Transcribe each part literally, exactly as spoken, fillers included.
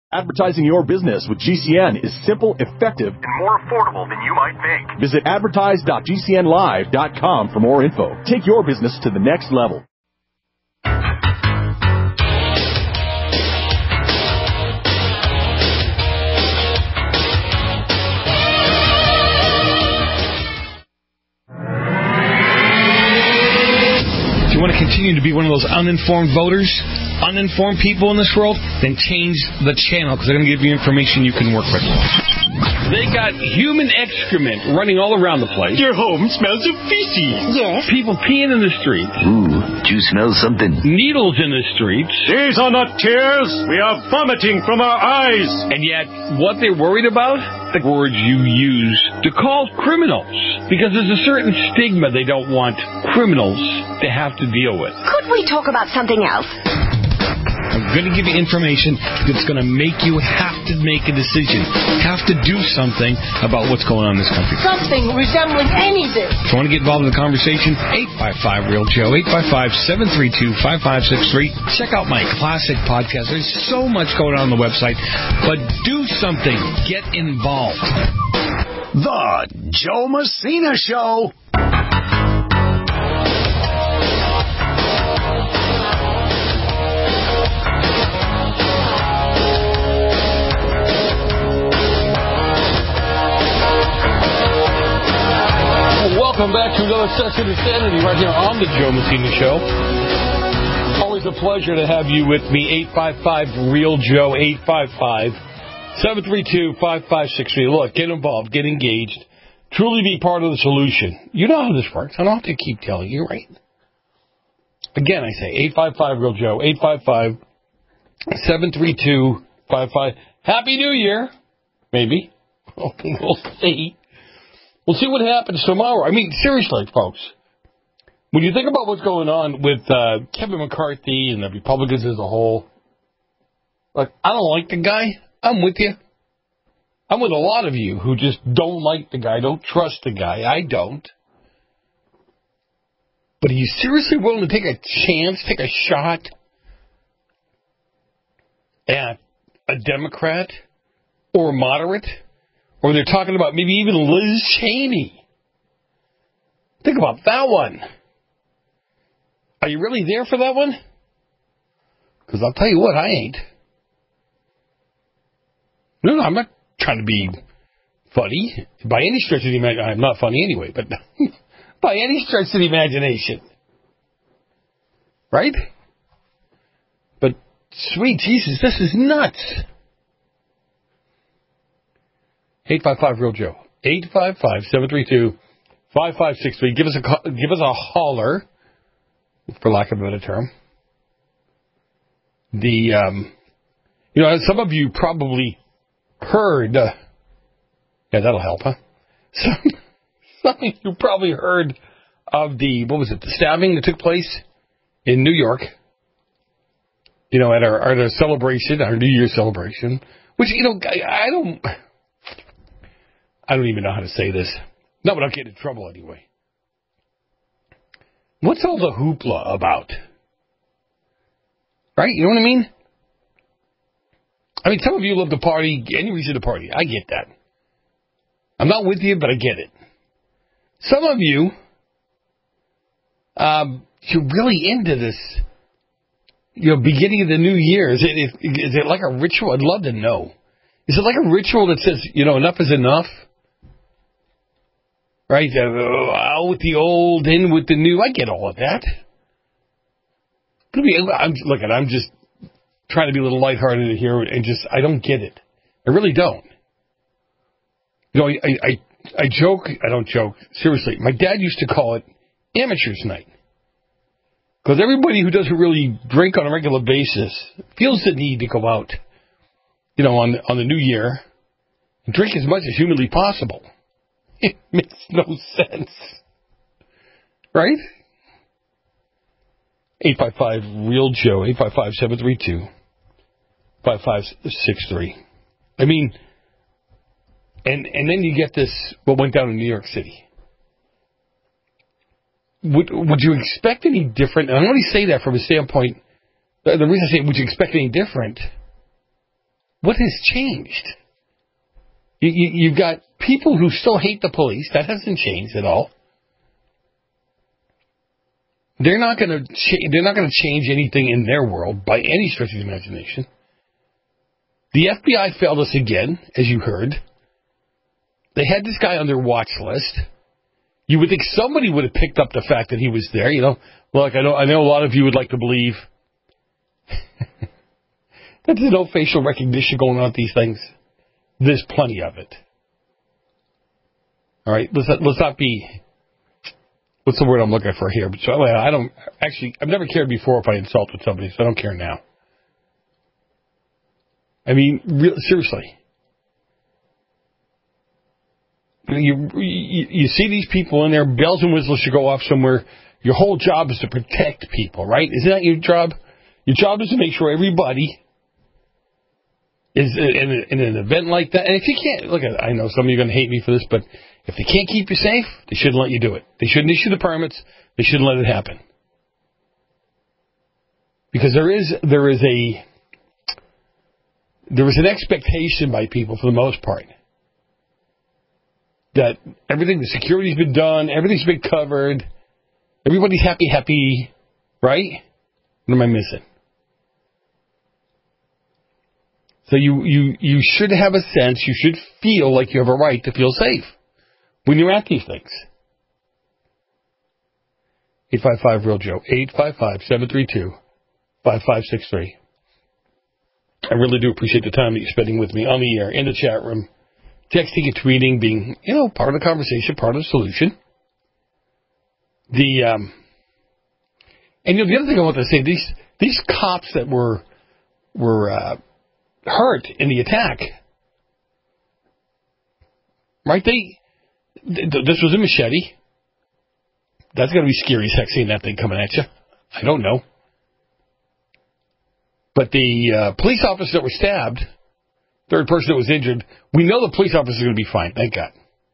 Advertising your business with G C N is simple, effective, and more affordable than you might think. Visit advertise dot g c n live dot com for more info. Take your business to the next level. Do you want to continue to be one of those uninformed voters, uninformed people in this world? Then change the channel, because they're going to give you information you can work with. They got human excrement running all around the place. Your home smells of feces. Yes. People peeing in the streets. Ooh, do you smell something? Needles in the streets. These are not tears. We are vomiting from our eyes. And yet, what they're worried about? The words you use to call criminals. Because there's a certain stigma they don't want criminals to have to deal with. Could we talk about something else? I'm going to give you information that's going to make you have to make a decision, have to do something about what's going on in this country. Something resembling anything. If you want to get involved in the conversation, eight five five, real Joe, eight five five, seven three two, five five six three. Check out my classic podcast. There's so much going on on the website, but do something. Get involved. The Joe Messina Show. Welcome back to another session of Sanity right here on the Joe Messina Show. Always a pleasure to have you with me. eight five five, real Joe, eight five five, seven three two, five five six three. Look, get involved, get engaged, truly be part of the solution. You know how this works. I don't have to keep telling you, right? Again, I say eight five five, real Joe, eight five five, seven three two, five five. Happy New Year. Maybe. We'll see. We'll see what happens tomorrow. I mean, seriously, folks, when you think about what's going on with uh, Kevin McCarthy and the Republicans as a whole, like, I don't like the guy. I'm with you. I'm with a lot of you who just don't like the guy, don't trust the guy. I don't. But are you seriously willing to take a chance, take a shot at a Democrat or a moderate? Or they're talking about maybe even Liz Cheney. Think about that one. Are you really there for that one? Because I'll tell you what, I ain't. No, no, I'm not trying to be funny. By any stretch of the imagination. I'm not funny anyway, but by any stretch of the imagination. Right? But, sweet Jesus, this is nuts. eight five five, real Joe. eight five five, seven three two, five five six three. Give us a give us a holler, for lack of a better term. The um, you know, some of you probably heard. Uh, yeah, that'll help, huh? Some some of you probably heard of the what was it? The stabbing that took place in New York. You know, at our at our celebration, our New Year's celebration, which you know, I, I don't. I don't even know how to say this. Not without getting in trouble anyway. What's all the hoopla about? Right? You know what I mean? I mean, some of you love to party, any reason to party. I get that. I'm not with you, but I get it. Some of you, um, you're really into this, you know, beginning of the new year. Is it, is it like a ritual? I'd love to know. Is it like a ritual that says, you know, enough is enough? Right? Uh, out with the old, in with the new. I get all of that. I'm, look, I'm just trying to be a little lighthearted here and just, I don't get it. I really don't. You know, I, I, I joke, I don't joke, seriously. My dad used to call it amateur's night. Because everybody who doesn't really drink on a regular basis feels the need to go out, you know, on, on the new year and drink as much as humanly possible. It makes no sense. Right? eight five five, real Joe, eight five five, seven three two, five five six three. I mean, and and then you get this, what went down in New York City. Would would you expect any different? And I only say that from a standpoint, the reason I say, would you expect any different? What has changed? You, you, you've got people who still hate the police. That hasn't changed at all. They're not going to cha- they're not going to change anything in their world by any stretch of the imagination. The F B I failed us again, as you heard. They had this guy on their watch list. You would think somebody would have picked up the fact that he was there. You know, like I know I know a lot of you would like to believe that there's no facial recognition going on with these things. There's plenty of it. All right, let's not, let's not be. What's the word I'm looking for here? So I don't actually. I've never cared before if I insulted somebody, so I don't care now. I mean, real, seriously. You, you you see these people in there, bells and whistles should go off somewhere. Your whole job is to protect people, right? Isn't that your job? Your job is to make sure everybody is in, in an event like that. And if you can't, look, I know some of you are going to hate me for this, but if they can't keep you safe, they shouldn't let you do it. They shouldn't issue the permits. They shouldn't let it happen. Because there is there is a there is an expectation by people, for the most part, that everything, the security's been done, everything's been covered, everybody's happy, happy, right? What am I missing? So you, you, you should have a sense, you should feel like you have a right to feel safe when you're at these things. eight five five real Joe, eight five five, seven three two, five five six three. I really do appreciate the time that you're spending with me on the air, in the chat room, texting and tweeting, being, you know, part of the conversation, part of the solution. The, um, and you know, the other thing I want to say, these, these cops that were, were, uh, hurt in the attack, right? They, th- this was a machete. That's going to be scary as heck, seeing that thing coming at you. I don't know. But the uh, police officer that was stabbed, third person that was injured, we know the police officer is going to be fine, thank God.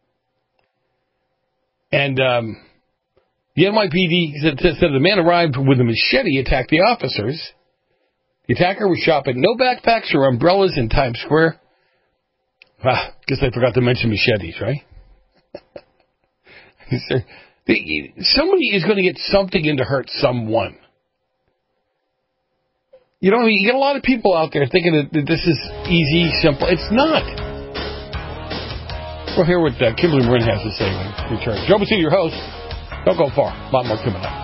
And um, the N Y P D said, said the man arrived with a machete, attacked the officers. The attacker was shopping no backpacks or umbrellas in Times Square. Ah, guess I forgot to mention machetes, right? Somebody is going to get something in to hurt someone. You know, you get a lot of people out there thinking that this is easy, simple. It's not. We'll hear what uh, Kimberly Marin has to say when we return. Joe Messina, your host. Don't go far. A lot more coming up.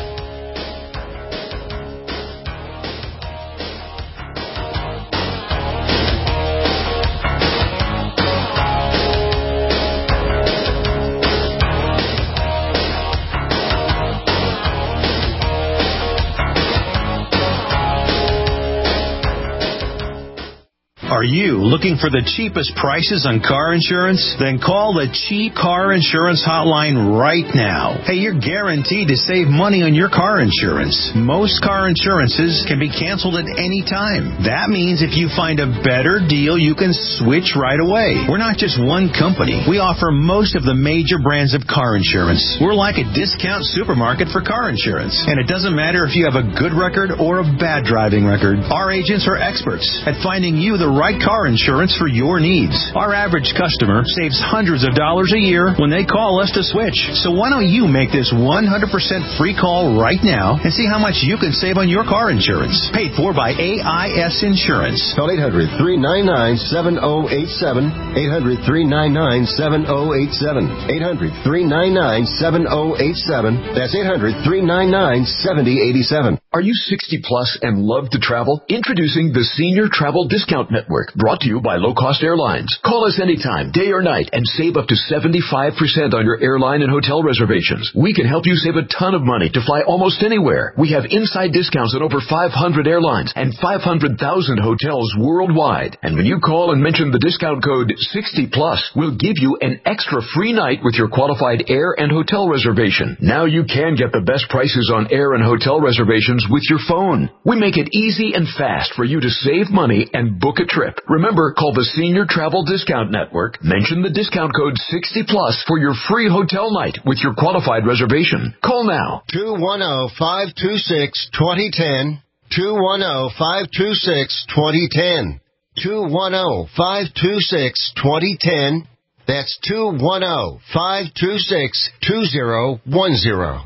Are you looking for the cheapest prices on car insurance? Then call the Cheap Car Insurance Hotline right now. Hey, you're guaranteed to save money on your car insurance. Most car insurances can be canceled at any time. That means if you find a better deal, you can switch right away. We're not just one company. We offer most of the major brands of car insurance. We're like a discount supermarket for car insurance. And it doesn't matter if you have a good record or a bad driving record. Our agents are experts at finding you the right car insurance for your needs. Our average customer saves hundreds of dollars a year when they call us to switch. So why don't you make this one hundred percent free call right now and see how much you can save on your car insurance. Paid for by A I S Insurance. Call eight hundred, three nine nine, seven oh eight seven. eight hundred, three nine nine, seven oh eight seven. eight hundred, three nine nine, seven oh eight seven. That's eight hundred, three nine nine, seven oh eight seven. Are you sixty plus and love to travel? Introducing the Senior Travel Discount Network, brought to you by Low Cost Airlines. Call us anytime, day or night, and save up to seventy-five percent on your airline and hotel reservations. We can help you save a ton of money to fly almost anywhere. We have inside discounts on over five hundred airlines and five hundred thousand hotels worldwide. And when you call and mention the discount code sixty plus, we'll give you an extra free night with your qualified air and hotel reservation. Now you can get the best prices on air and hotel reservations with your phone. We make it easy and fast for you to save money and book a trip. Remember, call the Senior Travel Discount Network. Mention the discount code sixty plus for your free hotel night with your qualified reservation. Call now. two one zero, five two six, two zero one zero. two one zero, five two six, two zero one zero. two one zero, five two six, two zero one zero. That's two one zero, five two six, two zero one zero.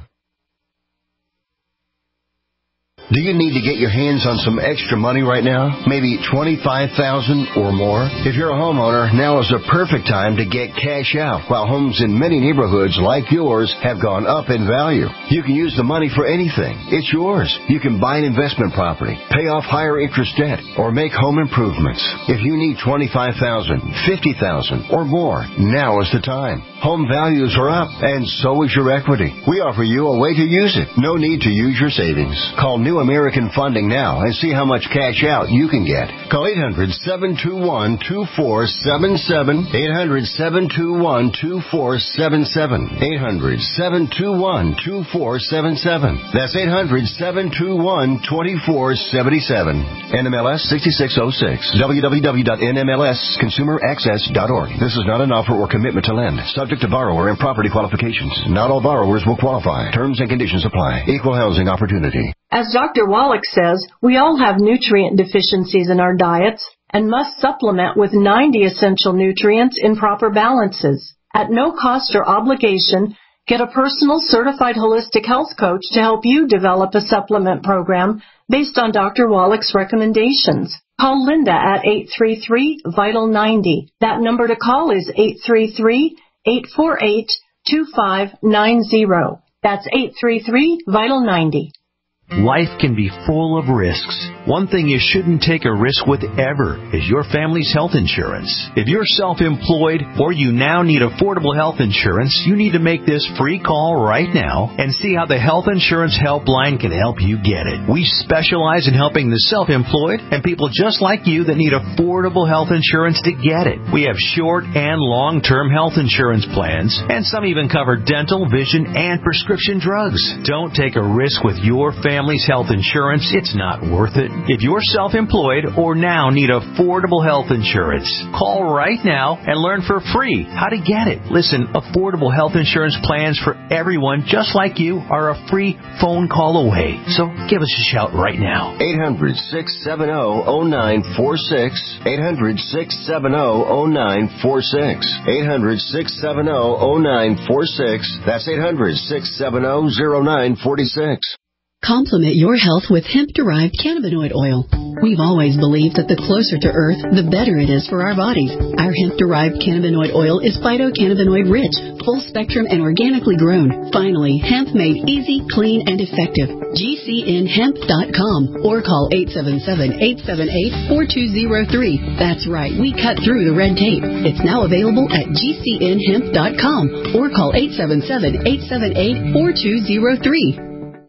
Do you need to get your hands on some extra money right now? Maybe twenty-five thousand dollars or more? If you're a homeowner, now is the perfect time to get cash out while homes in many neighborhoods like yours have gone up in value. You can use the money for anything. It's yours. You can buy an investment property, pay off higher interest debt, or make home improvements. If you need twenty-five thousand dollars, fifty thousand dollars or more, now is the time. Home values are up, and so is your equity. We offer you a way to use it. No need to use your savings. Call New American Funding now and see how much cash out you can get. Call eight hundred, seven two one, two four seven seven, eight hundred, seven two one, two four seven seven, eight hundred, seven two one, two four seven seven. That's eight hundred, seven two one, two four seven seven. N M L S sixty-six oh six. w w w dot n m l s consumer access dot org. This is not an offer or commitment to lend. Subject to borrower and property qualifications. Not all borrowers will qualify. Terms and conditions apply. Equal housing opportunity. As Doctor Wallach says, we all have nutrient deficiencies in our diets and must supplement with ninety essential nutrients in proper balances. At no cost or obligation, get a personal certified holistic health coach to help you develop a supplement program based on Doctor Wallach's recommendations. Call Linda at eight three three, vital ninety. That number to call is eight three three, eight four eight, two five nine zero. That's eight three three, vital ninety. Life can be full of risks. One thing you shouldn't take a risk with ever is your family's health insurance. If you're self-employed or you now need affordable health insurance, you need to make this free call right now and see how the Health Insurance Helpline can help you get it. We specialize in helping the self-employed and people just like you that need affordable health insurance to get it. We have short and long-term health insurance plans, and some even cover dental, vision, and prescription drugs. Don't take a risk with your family. Family's health insurance, it's not worth it. If you're self-employed or now need affordable health insurance, call right now and learn for free how to get it. Listen, affordable health insurance plans for everyone just like you are a free phone call away. So give us a shout right now. eight hundred, six seven zero, zero nine four six. eight hundred, six seven zero, zero nine four six. eight hundred, six seven zero, zero nine four six. That's eight hundred, six seven zero, zero nine four six. Complement your health with hemp-derived cannabinoid oil. We've always believed that the closer to Earth, the better it is for our bodies. Our hemp-derived cannabinoid oil is phytocannabinoid-rich, full-spectrum, and organically grown. Finally, hemp made easy, clean, and effective. G C N hemp dot com or call eight seven seven, eight seven eight, four two zero three. That's right, we cut through the red tape. It's now available at G C N hemp dot com or call eight seven seven, eight seven eight, four two zero three.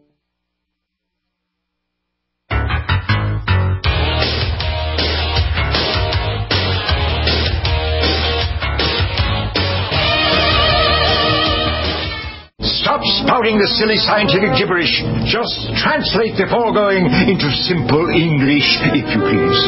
Stop spouting the silly scientific gibberish. Just translate the foregoing into simple English, if you please.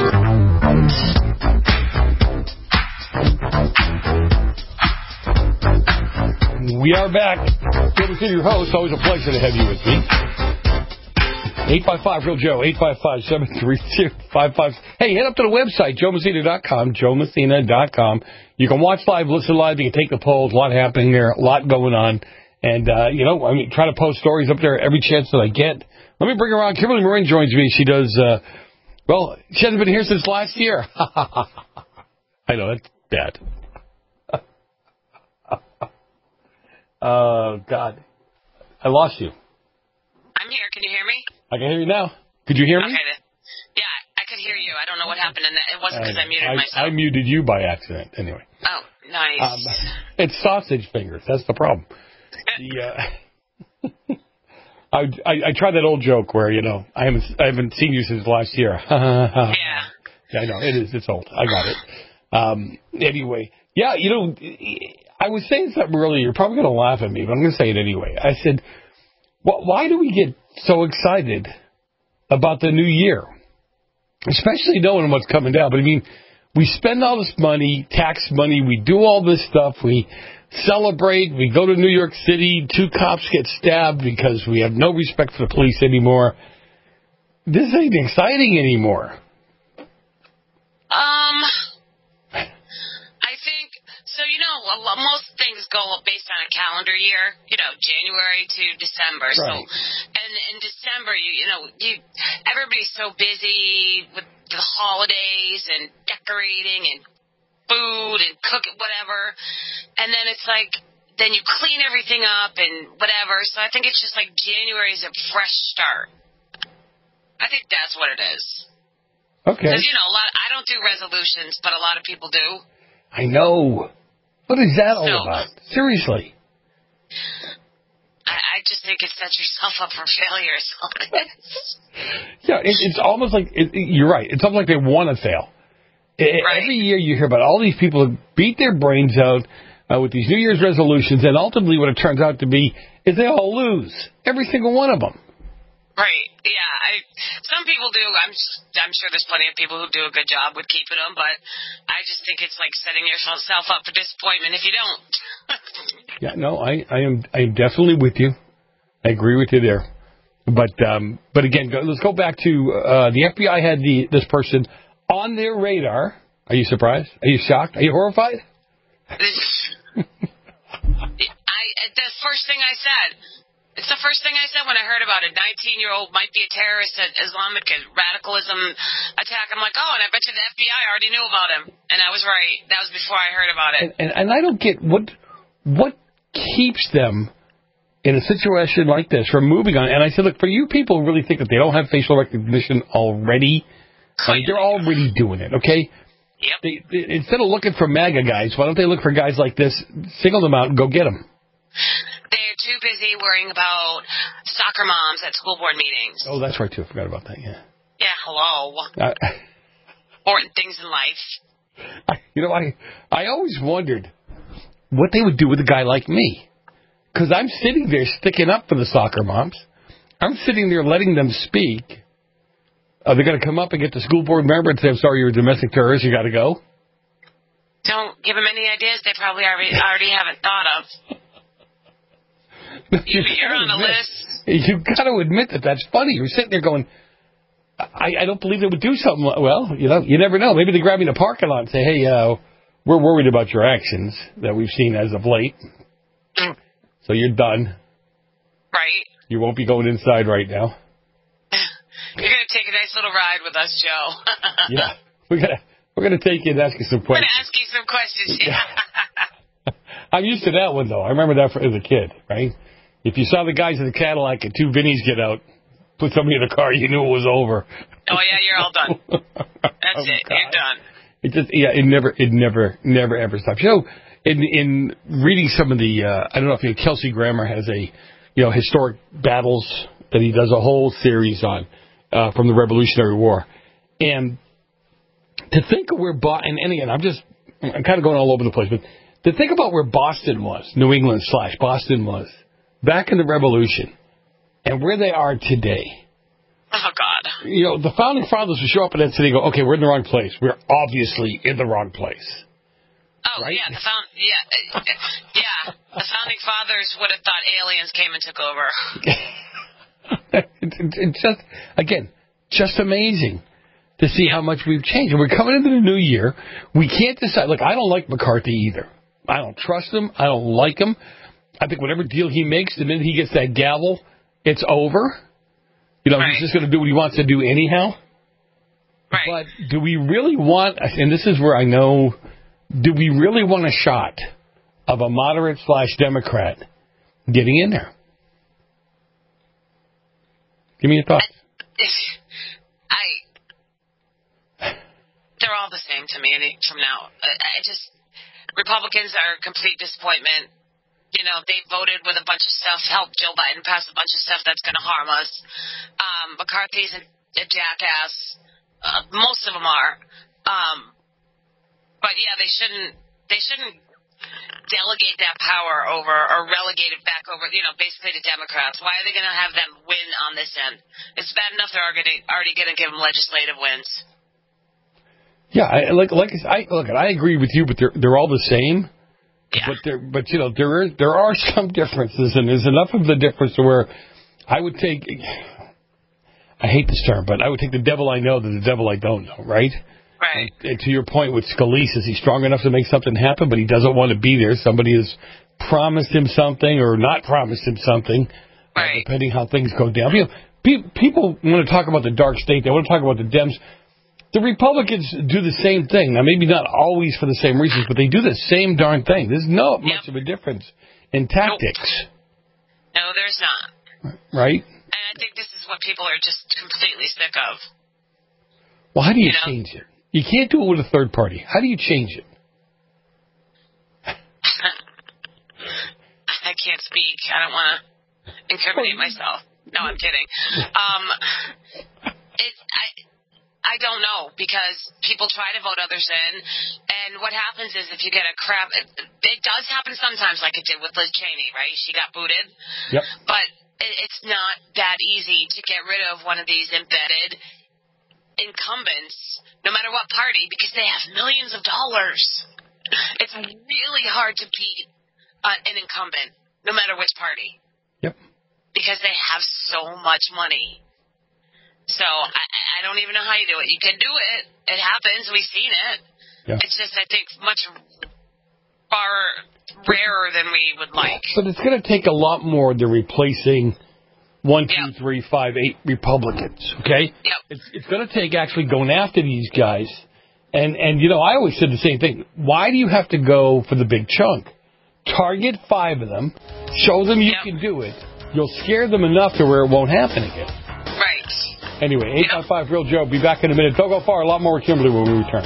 We are back. Good to see your host. Always a pleasure to have you with me. eight five five, real Joe, eight five five, seven three zero, five five. Hey, head up to the website, joe messina dot com, joe messina dot com. You can watch live, listen live, you can take the polls, a lot happening there, a lot going on. And, uh, you know, I mean, try to post stories up there every chance that I get. Let me bring her on. Kimberly Morin joins me. She does, uh, well, she hasn't been here since last year. I know, that's bad. Oh, God. I lost you. I'm here. Can you hear me? I can hear you now. Could you hear me? Okay. Yeah, I could hear you. I don't know what happened. And it wasn't because I, I muted I, myself. I muted you by accident, anyway. Oh, nice. Um, it's sausage fingers. That's the problem. The, uh, I, I I tried that old joke where, you know, I haven't I haven't seen you since last year. Yeah. Yeah, I know. It is. It's old. I got it. Um, anyway, yeah, you know, I was saying something earlier. You're probably going to laugh at me, but I'm going to say it anyway. I said, why do we get so excited about the new year? Especially knowing what's coming down. But, I mean, we spend all this money, tax money. We do all this stuff. We celebrate. We go to New York City. Two cops get stabbed because we have no respect for the police anymore. This ain't exciting anymore. Um. Um, I think, so, you know, a lot, most things go based on a calendar year, you know, January to December. Right. So, and in December, you, you know, you everybody's so busy with the holidays and decorating and food and cooking, whatever. And then it's like, then you clean everything up and whatever. So I think it's just like January is a fresh start. I think that's what it is. Okay. Because, you know, a lot. I don't do resolutions, but a lot of people do. I know. What is that all So, about? Seriously. I, I just think it sets yourself up for failure. Yeah, it, it's almost like, it, you're right, it's almost like they want to fail. It, Right. Every year you hear about all these people who beat their brains out uh, with these New Year's resolutions, and ultimately what it turns out to be is they all lose. Every single one of them. Right. Yeah. I. Some people do. I'm. I'm sure there's plenty of people who do a good job with keeping them, but I just think it's like setting yourself up for disappointment if you don't. Yeah. No, I, I am. I am definitely with you. I agree with you there. But um, but again, go, let's go back to uh, the F B I had the this person on their radar. Are you surprised? Are you shocked? Are you horrified? I. The first thing I said. It's the first thing I said when I heard about it. nineteen-year-old might be a terrorist, an Islamic radicalism attack. I'm like, oh, and I bet you the F B I already knew about him. And I was right. That was before I heard about it. And, and, and I don't get what what keeps them in a situation like this from moving on. And I said, look, for you people who really think that they don't have facial recognition already, I mean, they're already doing it, okay? Yep. They, they, instead of looking for MAGA guys, why don't they look for guys like this, single them out, and go get them? They're too busy worrying about soccer moms at school board meetings. Oh, that's right, too. I forgot about that, yeah. Yeah, hello. Uh, Important things in life. I, you know, I I always wondered what they would do with a guy like me. Because I'm sitting there sticking up for the soccer moms. I'm sitting there letting them speak. Are they going to come up and get the school board member and say, I'm sorry, you're a domestic terrorist, you got to go? Don't give them any ideas they probably already, already haven't thought of. You, you're on a list. You've got to admit that that's funny. You're sitting there going, I, I don't believe they would do something. Like, well, you know, you never know. Maybe they grab me in a parking lot and say, hey, uh, we're worried about your actions that we've seen as of late. Mm. So you're done. Right. You won't be going inside right now. You're going to take a nice little ride with us, Joe. Yeah. We're going to we're gonna take you and ask you some We're questions. going to ask you some questions. Yeah. I'm used to that one, though. I remember that for, as a kid, right? If you saw the guys in the Cadillac and two Vinnies get out, put somebody in the car, you knew it was over. Oh, yeah, you're all done. That's Oh, it. God. You're done. It just, yeah, it never, it never, never, ever stops. You know, in in reading some of the, uh, I don't know if you know, Kelsey Grammer has a, you know, historic battles that he does a whole series on uh, from the Revolutionary War. And to think of where, Bo- and, and again, I'm just, I'm kind of going all over the place, but to think about where Boston was, New England slash Boston was, back in the Revolution, and where they are today. Oh, God. You know, the Founding Fathers would show up in that city and go, okay, we're in the wrong place. We're obviously in the wrong place. Oh, right? yeah, the found, yeah, yeah. The Founding Fathers would have thought aliens came and took over. it's, it's just, again, just amazing to see how much we've changed. And we're coming into the new year. We can't decide. Look, I don't like McCarthy either. I don't trust him. I don't like him. I think whatever deal he makes, the minute he gets that gavel, it's over. You know, right. He's just going to do what he wants to do anyhow. Right. But do we really want, and this is where I know, do we really want a shot of a moderate slash Democrat getting in there? Give me your thoughts. I, they're all the same to me from now. I, I just, Republicans are a complete disappointment. You know, they voted with a bunch of stuff, helped Joe Biden pass a bunch of stuff that's going to harm us. Um, McCarthy's a, a jackass. Uh, most of them are. Um, but yeah, they shouldn't, they shouldn't delegate that power over or relegate it back over, you know, basically to Democrats. Why are they going to have them win on this end? It's bad enough they're already, already going to give them legislative wins. Yeah, I, like like I look, I agree with you, but they're they're all the same. Yeah. But there, but you know, there is there are some differences, and there's enough of the difference to where I would take. I hate this term, but I would take the devil I know than the devil I don't know, right? Right. And, and to your point with Scalise, is he strong enough to make something happen, but he doesn't want to be there? Somebody has promised him something or not promised him something, right. uh, depending how things go down. You know, pe- people want to talk about the dark state. They want to talk about the Dems. The Republicans do the same thing. Now, maybe not always for the same reasons, but they do the same darn thing. There's not much yep. of a difference in tactics. Nope. No, there's not. Right? And I think this is what people are just completely sick of. Well, how do you, you know? change it? You can't do it with a third party. How do you change it? I can't speak. I don't want to incriminate myself. No, I'm kidding. Um, it, I, I don't know, because people try to vote others in, and what happens is if you get a crap, it, it does happen sometimes, like it did with Liz Cheney, right? She got booted. Yep. But it, it's not that easy to get rid of one of these embedded incumbents, no matter what party, because they have millions of dollars. It's really hard to beat uh, an incumbent, no matter which party. Yep. Because they have so much money. So I, I don't even know how you do it. You can do it. It happens. We've seen it. Yeah. It's just, I think, much far rarer than we would like. But it's going to take a lot more than replacing one, two, yep. three, five, eight Republicans, okay? Yep. It's, it's going to take actually going after these guys. And, and, you know, I always said the same thing. Why do you have to go for the big chunk? Target five of them. Show them you yep. can do it. You'll scare them enough to where it won't happen again. Right. Anyway, eight five five Real Joe. Be back in a minute. Don't go far. A lot more with Kimberly when we return.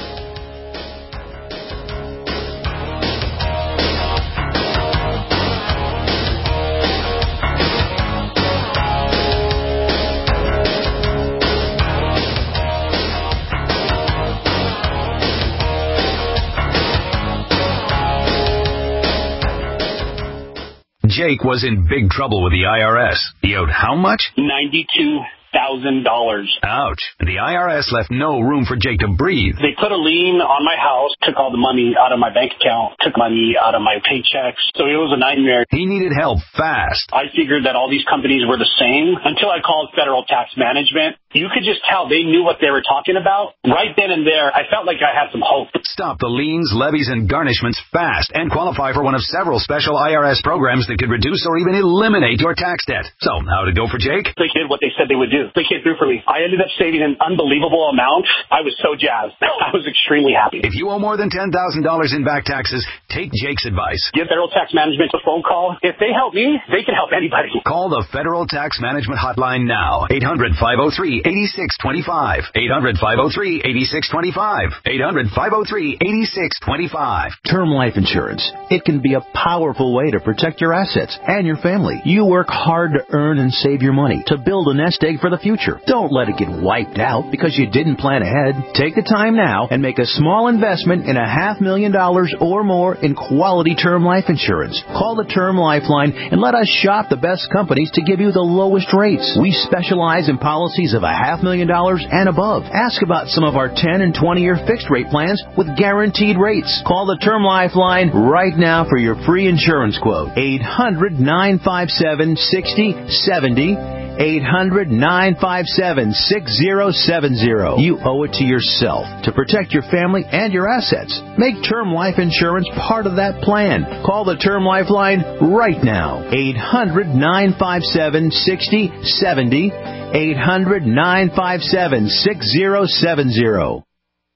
Jake was in big trouble with the I R S. He owed how much? ninety-two thousand dollars. Ouch. The I R S left no room for Jake to breathe. They put a lien on my house, took all the money out of my bank account, took money out of my paychecks. So it was a nightmare. He needed help fast. I figured that all these companies were the same until I called Federal Tax Management. You could just tell they knew what they were talking about. Right then and there, I felt like I had some hope. Stop the liens, levies, and garnishments fast and qualify for one of several special I R S programs that could reduce or even eliminate your tax debt. So, how'd it go for Jake? They did what they said they would do. They came through for me. I ended up saving an unbelievable amount. I was so jazzed. I was extremely happy. If you owe more than ten thousand dollars in back taxes, take Jake's advice. Give Federal Tax Management a phone call. If they help me, they can help anybody. Call the Federal Tax Management Hotline now. eight hundred, five oh three, eight six two five. eight hundred, five oh three, eight six two five. eight hundred, five oh three, eight six two five. Term life insurance. It can be a powerful way to protect your assets and your family. You work hard to earn and save your money to build a nest egg for the future. Don't let it get wiped out because you didn't plan ahead. Take the time now and make a small investment in a half million dollars or more in quality term life insurance. Call the Term Lifeline and let us shop the best companies to give you the lowest rates. We specialize in policies of a half million dollars and above. Ask about some of our ten and twenty year fixed rate plans with guaranteed rates. Call the Term Lifeline right now for your free insurance quote. eight hundred, nine five seven, six oh seven oh. eight hundred, nine five seven, six oh seven oh. You owe it to yourself to protect your family and your assets. Make term life insurance part of that plan. Call the Term Lifeline right now. eight hundred, nine five seven, six oh seven oh. eight hundred, nine five seven, six oh seven oh.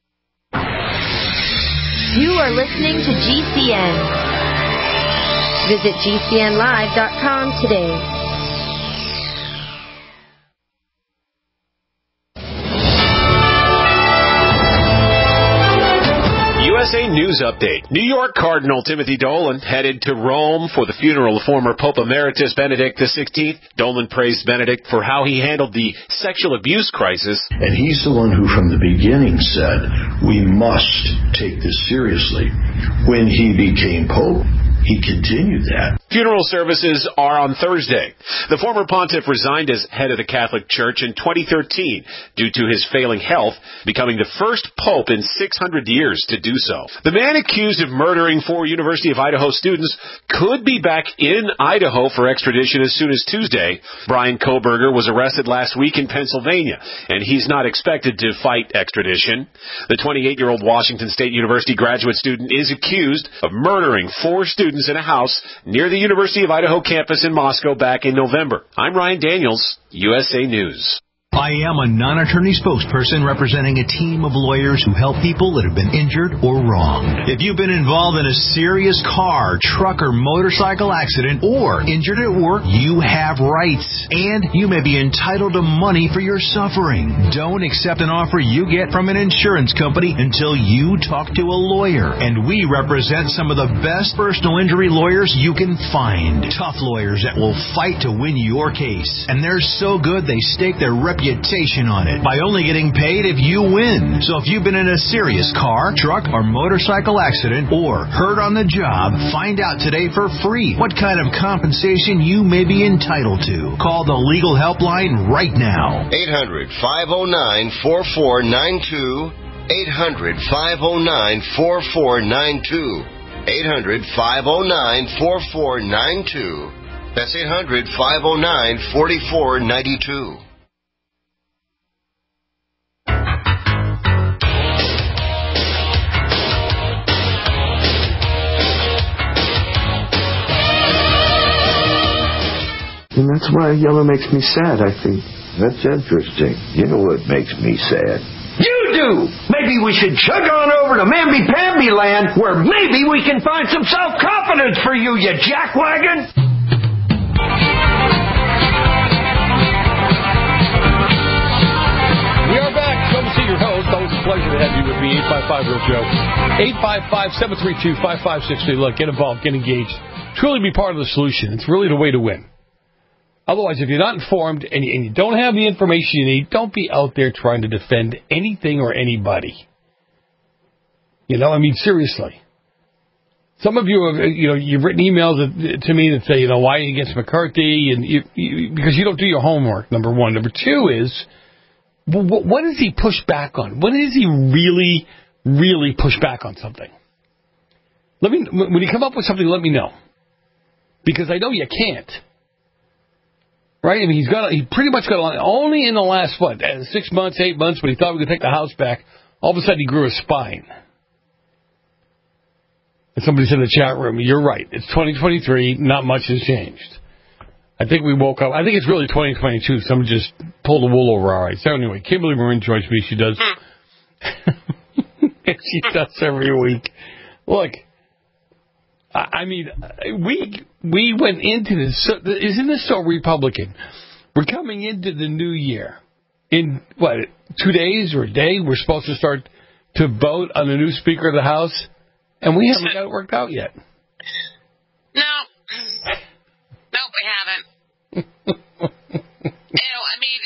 You are listening to G C N. Visit G C N live dot com today. U S A News Update. New York Cardinal Timothy Dolan headed to Rome for the funeral of former Pope Emeritus Benedict the sixteenth. Dolan praised Benedict for how he handled the sexual abuse crisis. And he's the one who from the beginning said, we must take this seriously. When he became Pope, he continued that. Funeral services are on Thursday. The former pontiff resigned as head of the Catholic Church in twenty thirteen due to his failing health, becoming the first pope in six hundred years to do so. The man accused of murdering four University of Idaho students could be back in Idaho for extradition as soon as Tuesday. Brian Koberger was arrested last week in Pennsylvania, and he's not expected to fight extradition. The twenty-eight-year-old Washington State University graduate student is accused of murdering four students in a house near the University of Idaho campus in Moscow back in November. I'm Ryan Daniels, U S A News. I am a non-attorney spokesperson representing a team of lawyers who help people that have been injured or wronged. If you've been involved in a serious car, truck, or motorcycle accident or injured at work, you have rights, and you may be entitled to money for your suffering. Don't accept an offer you get from an insurance company until you talk to a lawyer, and we represent some of the best personal injury lawyers you can find. Tough lawyers that will fight to win your case, and they're so good they stake their reputation reputation on it by only getting paid if you win. So if you've been in a serious car, truck, or motorcycle accident or hurt on the job, find out today for free what kind of compensation you may be entitled to. Call the legal helpline right now. eight hundred, five oh nine, four four nine two. eight hundred, five oh nine, four four nine two. eight hundred, five oh nine, four four nine two. That's eight hundred, five oh nine, four four nine two. And that's why yellow makes me sad, I think. That's interesting. You know what makes me sad? You do! Maybe we should chug on over to Mamby-Pamby land, where maybe we can find some self-confidence for you, you jackwagon! We are back. Come see your host. Always a pleasure to have you with me. eight five five Real Joe. eight five five, seven three two, five five six three. Look, get involved, get engaged. Truly be part of the solution. It's really the way to win. Otherwise, if you're not informed and you, and you don't have the information you need, don't be out there trying to defend anything or anybody. You know, I mean, seriously. Some of you have, you know, you've written emails to me that say, you know, why are you against McCarthy? And you, you, because you don't do your homework, number one. Number two is, what, what does he push back on? When does he really, really push back on something? Let me, when you come up with something, let me know. Because I know you can't. Right? I mean, he's got, he pretty much got, only in the last, what, six months, eight months, when he thought we could take the House back, all of a sudden he grew a spine. And somebody said in the chat room, you're right, it's twenty twenty-three, not much has changed. I think we woke up, I think it's really twenty twenty-two, someone just pulled the wool over our eyes. So anyway, Kimberly Marin joins me, she does, she does every week. Look, I mean, we we went into this. So, isn't this so Republican? We're coming into the new year. In, what, two days or a day, we're supposed to start to vote on the new Speaker of the House, and we haven't got it worked out yet. No. No, we haven't. you know, I mean...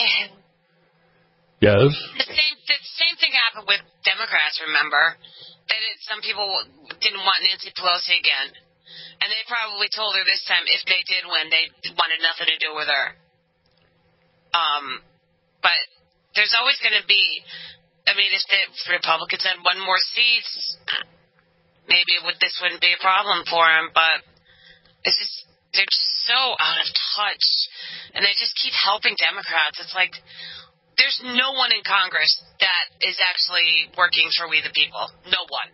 Yes? The same, the same thing happened with Democrats, remember? That it, some people didn't want Nancy Pelosi again. And they probably told her this time, if they did win, they wanted nothing to do with her. Um, but there's always going to be, I mean, if the Republicans had one more seats, maybe it would, this wouldn't be a problem for them. But it's just, they're just so out of touch. And they just keep helping Democrats. It's like, there's no one in Congress that is actually working for we the people. No one.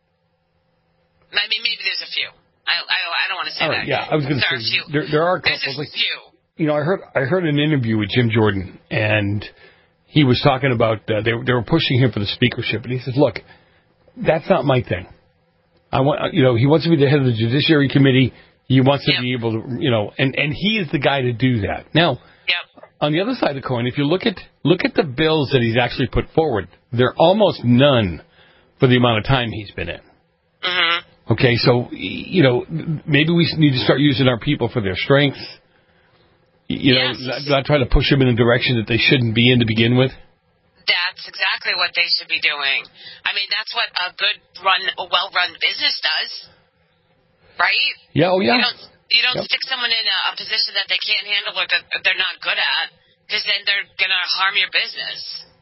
I mean, maybe there's a few. I I, I don't want to say All right, that. Yeah, I was going to say there, there are a couple. There's a like, few. You know, I heard I heard an interview with Jim Jordan, and he was talking about uh, they they were pushing him for the speakership, and he says, "Look, that's not my thing. I want you know he wants to be the head of the Judiciary Committee. He wants to yep. be able to you know, and and he is the guy to do that now." Yep. On the other side of the coin, if you look at look at the bills that he's actually put forward, they're almost none for the amount of time he's been in. Mm-hmm. Okay, so, you know, maybe we need to start using our people for their strengths. You know, yes. not, not try to push them in a direction that they shouldn't be in to begin with. That's exactly what they should be doing. I mean, that's what a good run, a well-run business does. Right? Yeah, oh, yeah. You don't, you don't yep. stick someone in a, a position that they can't handle or that they're not good at, because then they're going to harm your business.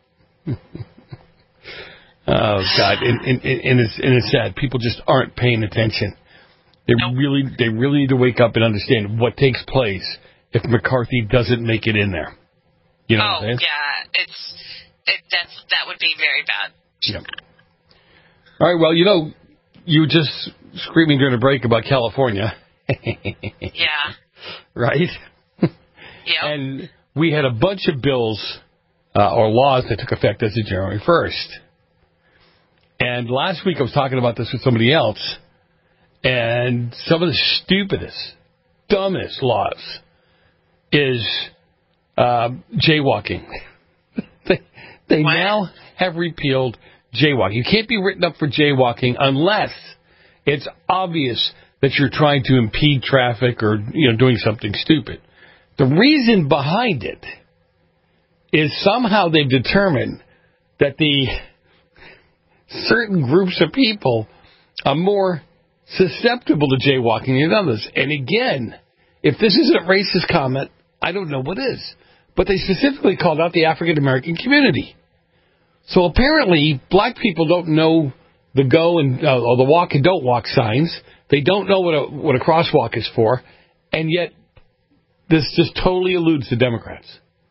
Oh, God. And, and, and, it's, and it's sad. People just aren't paying attention. They nope. really they really need to wake up and understand what takes place if McCarthy doesn't make it in there. You know oh, what I'm saying? yeah. It's, it, that's, that would be very bad. Yeah. All right, well, you know, you were just screaming during the break about California. Yeah. Right? Yep. And we had a bunch of bills uh, or laws that took effect as of January first. And last week I was talking about this with somebody else, and some of the stupidest, dumbest laws is uh, jaywalking. they they now have repealed jaywalking. You can't be written up for jaywalking unless it's obvious that you're trying to impede traffic or, you know, doing something stupid. The reason behind it is somehow they've determined that the certain groups of people are more susceptible to jaywalking than others. And again, if this isn't a racist comment, I don't know what is. But they specifically called out the African American community. So apparently, black people don't know the go and uh, or the walk and don't walk signs. They don't know what a what a crosswalk is for, and yet this just totally eludes the Democrats.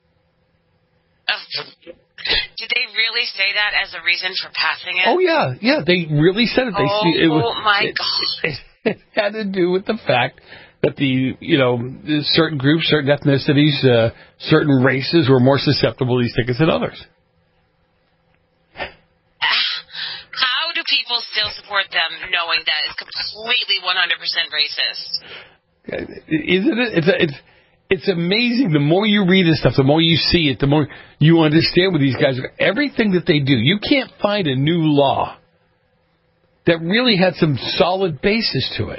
Oh. Did they really say that as a reason for passing it? Oh yeah, yeah, they really said it. They oh see, it was, my it, God! It, it had to do with the fact that the you know certain groups, certain ethnicities, uh, certain races were more susceptible to these tickets than others. How do people still support them knowing that it's completely one hundred percent racist? Isn't it? It's, it's, it's amazing. The more you read this stuff, the more you see it, the more you understand what these guys are. Everything that they do. You can't find a new law that really had some solid basis to it.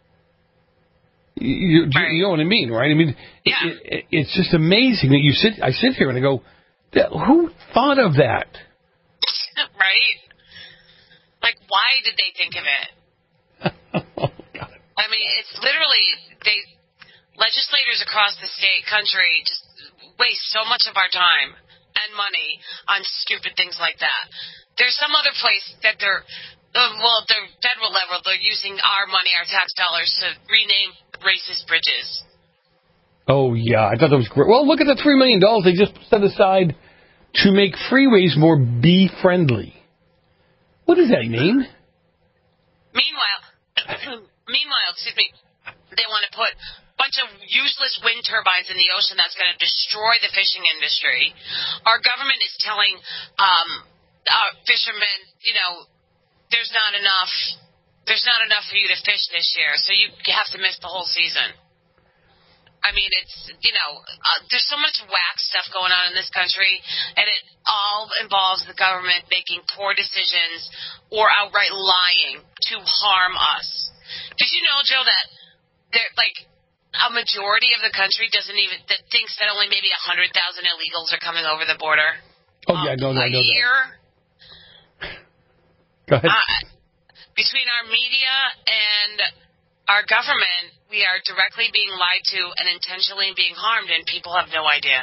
You, right. you know what I mean, right? I mean, yeah. it, it, it's just amazing that you sit. I sit here and I go, who thought of that? Right? Like, why did they think of it? Oh, God. I mean, it's literally, they, legislators across the state, country, just waste so much of our time and money on stupid things like that. There's some other place that they're, uh, well, the federal level, they're using our money, our tax dollars, to rename racist bridges. Oh, yeah, I thought that was great. Well, look at the three million dollars they just set aside to make freeways more bee-friendly. What does that mean? Meanwhile, meanwhile, excuse me, they want to put a bunch of useless wind turbines in the ocean that's going to destroy the fishing industry. Our government is telling um, our fishermen, you know, there's not enough, there's not enough for you to fish this year, so you have to miss the whole season. I mean, it's, you know, uh, there's so much whack stuff going on in this country, and it all involves the government making poor decisions or outright lying to harm us. Did you know, Joe, that there, like, a majority of the country doesn't even, that thinks that only maybe one hundred thousand illegals are coming over the border? Oh, yeah, no, no, a I know year? that. Go ahead. Uh, between our media and our government, we are directly being lied to and intentionally being harmed, and people have no idea.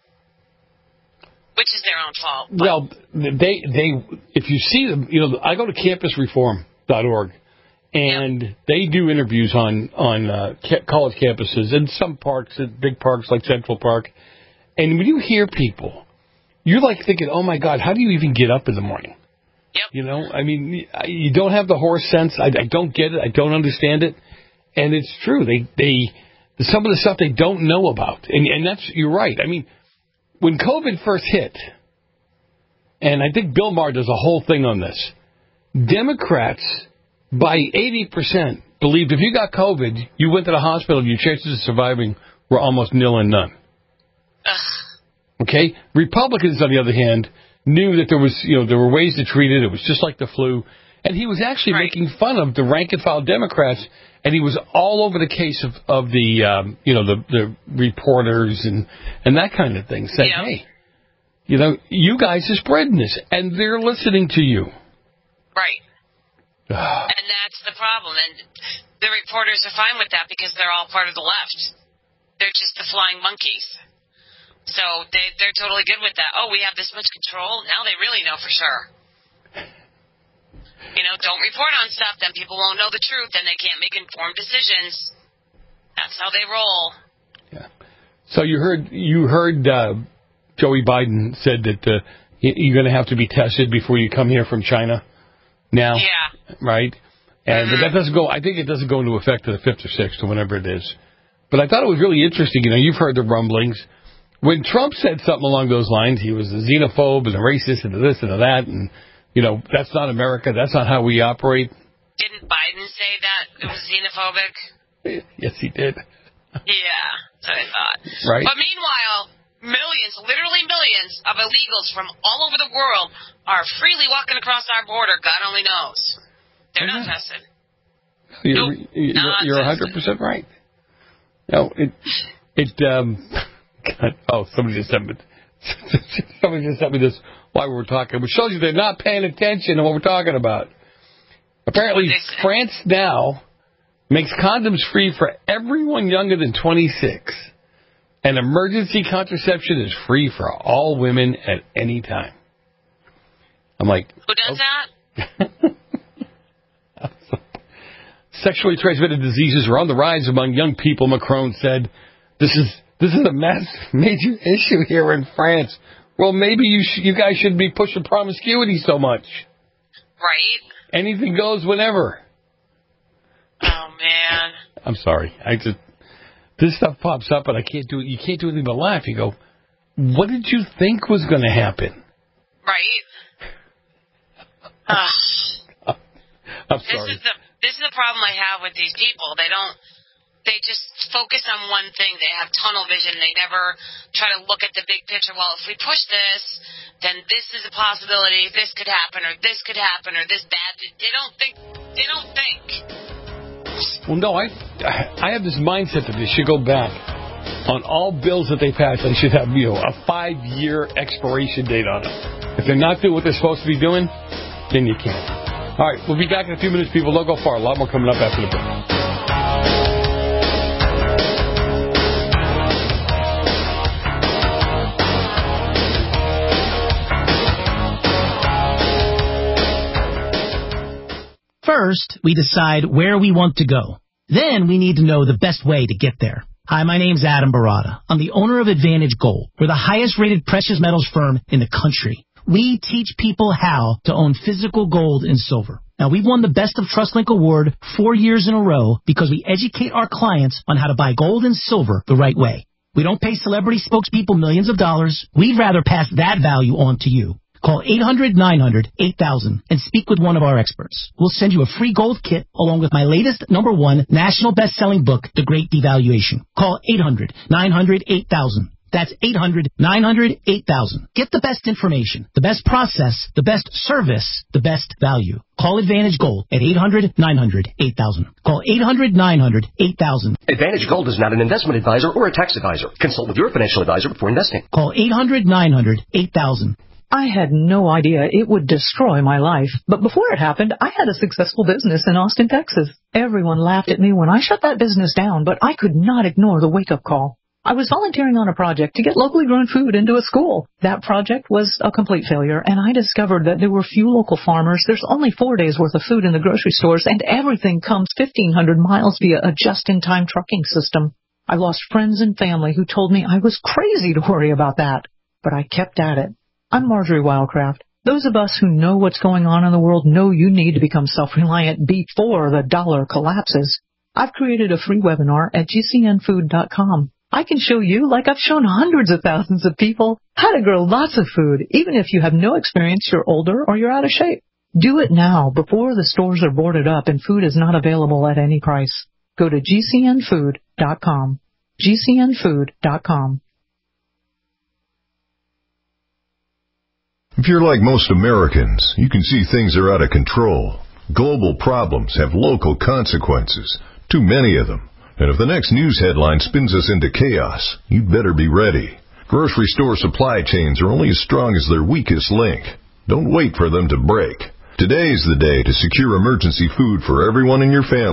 Which is their own fault. But. Well, they, they, if you see them, you know, I go to campus reform dot org, and yep. they do interviews on, on uh, college campuses and some parks, big parks like Central Park. And when you hear people, you're like thinking, oh, my God, how do you even get up in the morning? Yep. You know, I mean, you don't have the horse sense. I, I don't get it. I don't understand it. And it's true. They, they, some of the stuff they don't know about. And, and that's, you're right. I mean, when COVID first hit, and I think Bill Maher does a whole thing on this, Democrats, by eighty percent, believed if you got COVID, you went to the hospital, your chances of surviving were almost nil and none. Ugh. Okay? Republicans, on the other hand, knew that there was, you know, there were ways to treat it. It was just like the flu. And he was actually right. making fun of the rank and file Democrats, and he was all over the case of, of the, um, you know, the, the reporters and, and that kind of thing, saying, yeah. hey, you know, you guys are spreading this, and they're listening to you. Right. and that's the problem. And the reporters are fine with that because they're all part of the left. They're just the flying monkeys. So they, they're totally good with that. Oh, we have this much control. Now they really know for sure. You know, don't report on stuff, then people won't know the truth, and they can't make informed decisions. That's how they roll. Yeah. So you heard you heard uh, Joey Biden said that uh, you're going to have to be tested before you come here from China now. Yeah. Right? And mm-hmm. that doesn't go, I think it doesn't go into effect to the fifth or sixth or whenever it is. But I thought it was really interesting. You know, you've heard the rumblings. When Trump said something along those lines, he was a xenophobe and a racist and a this and a that, and, you know, that's not America. That's not how we operate. Didn't Biden say that it was xenophobic? Yes, he did. Yeah, that's what I thought. Right. But meanwhile, millions, literally millions of illegals from all over the world are freely walking across our border. God only knows. They're not yeah. tested. You're, nope, you're, not you're one hundred percent right. No, it, it, um, God, oh, somebody just sent me, somebody just sent me this while we were talking, which shows you they're not paying attention to what we're talking about. Apparently, France now makes condoms free for everyone younger than twenty-six. And emergency contraception is free for all women at any time. I'm like... Who does oh. that? Sexually transmitted diseases are on the rise among young people, Macron said. This is this is a mass, major issue here in France. Well, maybe you sh- you guys shouldn't be pushing promiscuity so much. Right. Anything goes whenever. Oh, man. I'm sorry. I just... This stuff pops up, and I can't do it. You can't do anything but laugh. You go, what did you think was going to happen? Right. Uh, I'm this sorry. is the this is the problem I have with these people. They don't. They just focus on one thing. They have tunnel vision. They never try to look at the big picture. Well, if we push this, then this is a possibility. This could happen, or this could happen, or this bad. They don't think. They don't think. Well, no, I I have this mindset that they should go back on all bills that they pass. They should have, you know, a five-year expiration date on them. If they're not doing what they're supposed to be doing, then you can't. All right, we'll be back in a few minutes, people. Don't go far. A lot more coming up after the break. First, we decide where we want to go. Then we need to know the best way to get there. Hi, my name's Adam Barada. I'm the owner of Advantage Gold. We're the highest rated precious metals firm in the country. We teach people how to own physical gold and silver. Now, we've won the Best of TrustLink Award four years in a row because we educate our clients on how to buy gold and silver the right way. We don't pay celebrity spokespeople millions of dollars. We'd rather pass that value on to you. Call eight hundred nine hundred eight thousand and speak with one of our experts. We'll send you a free gold kit along with my latest number one national best-selling book, The Great Devaluation. Call eight hundred nine hundred eight thousand. That's eight hundred nine hundred eight thousand. Get the best information, the best process, the best service, the best value. Call Advantage Gold at eight hundred nine hundred eight thousand. Call eight hundred nine hundred eight thousand. Advantage Gold is not an investment advisor or a tax advisor. Consult with your financial advisor before investing. Call eight hundred nine hundred eight thousand. I had no idea it would destroy my life. But before it happened, I had a successful business in Austin, Texas. Everyone laughed at me when I shut that business down, but I could not ignore the wake-up call. I was volunteering on a project to get locally grown food into a school. That project was a complete failure, and I discovered that there were few local farmers. There's only four days' worth of food in the grocery stores, and everything comes fifteen hundred miles via a just-in-time trucking system. I lost friends and family who told me I was crazy to worry about that, but I kept at it. I'm Marjorie Wildcraft. Those of us who know what's going on in the world know you need to become self-reliant before the dollar collapses. I've created a free webinar at G C N food dot com. I can show you, like I've shown hundreds of thousands of people, how to grow lots of food, even if you have no experience, you're older, or you're out of shape. Do it now before the stores are boarded up and food is not available at any price. Go to G C N food dot com. G C N food dot com. If you're like most Americans, you can see things are out of control. Global problems have local consequences, too many of them. And if the next news headline spins us into chaos, you'd better be ready. Grocery store supply chains are only as strong as their weakest link. Don't wait for them to break. Today's the day to secure emergency food for everyone in your family.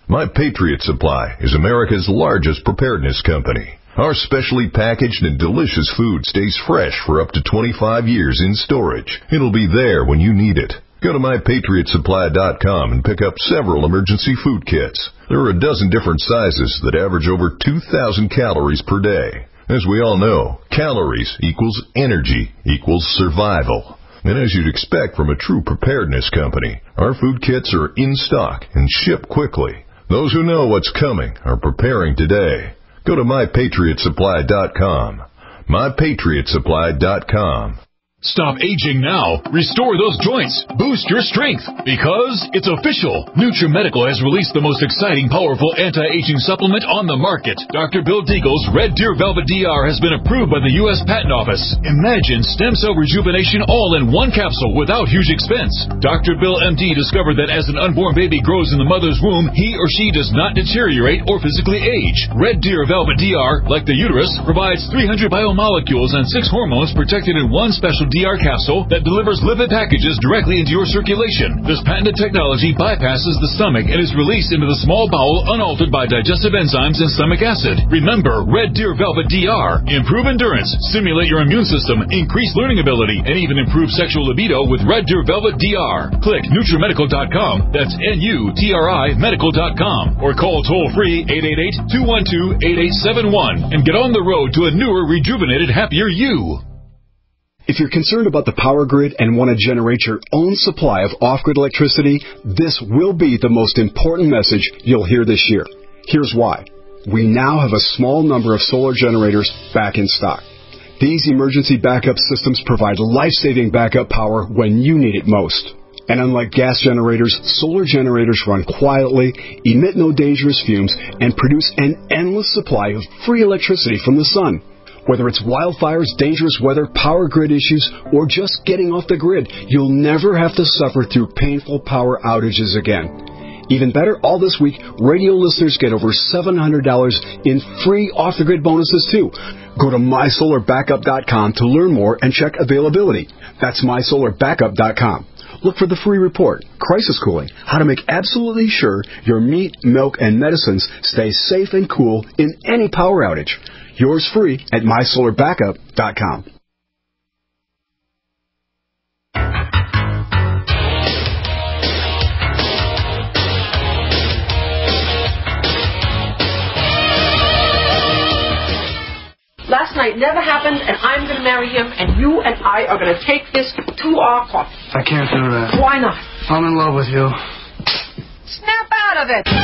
My Patriot Supply is America's largest preparedness company. Our specially packaged and delicious food stays fresh for up to twenty-five years in storage. It'll be there when you need it. Go to my patriot supply dot com and pick up several emergency food kits. There are a dozen different sizes that average over two thousand calories per day. As we all know, calories equals energy equals survival. And as you'd expect from a true preparedness company, our food kits are in stock and ship quickly. Those who know what's coming are preparing today. Go to my patriot supply dot com. my patriot supply dot com. Stop aging now. Restore those joints. Boost your strength. Because it's official. NutriMedical has released the most exciting, powerful anti-aging supplement on the market. Doctor Bill Deagle's Red Deer Velvet D R has been approved by the U S Patent Office. Imagine stem cell rejuvenation all in one capsule without huge expense. Doctor Bill M D discovered that as an unborn baby grows in the mother's womb, he or she does not deteriorate or physically age. Red Deer Velvet D R, like the uterus, provides three hundred biomolecules and six hormones protected in one special D R capsule that delivers lipid packages directly into your circulation. This patented technology bypasses the stomach and is released into the small bowel unaltered by digestive enzymes and stomach acid. Remember, Red Deer Velvet D R. Improve endurance, stimulate your immune system, increase learning ability, and even improve sexual libido with Red Deer Velvet D R. Click NutriMedical dot com. That's N U T R I medical dot com. Or call toll-free eight eight eight, two one two, eight eight seven one and get on the road to a newer, rejuvenated, happier you. If you're concerned about the power grid and want to generate your own supply of off-grid electricity, this will be the most important message you'll hear this year. Here's why. We now have a small number of solar generators back in stock. These emergency backup systems provide life-saving backup power when you need it most. And unlike gas generators, solar generators run quietly, emit no dangerous fumes, and produce an endless supply of free electricity from the sun. Whether it's wildfires, dangerous weather, power grid issues, or just getting off the grid, you'll never have to suffer through painful power outages again. Even better, all this week, radio listeners get over seven hundred dollars in free off-the-grid bonuses, too. Go to my solar backup dot com to learn more and check availability. That's my solar backup dot com. Look for the free report, Crisis Cooling, how to make absolutely sure your meat, milk, and medicines stay safe and cool in any power outage. Yours free at my solar backup dot com. Last night never happened, and I'm going to marry him, and you and I are going to take this to our court. I can't do that. Why not? I'm in love with you. Snap out of it!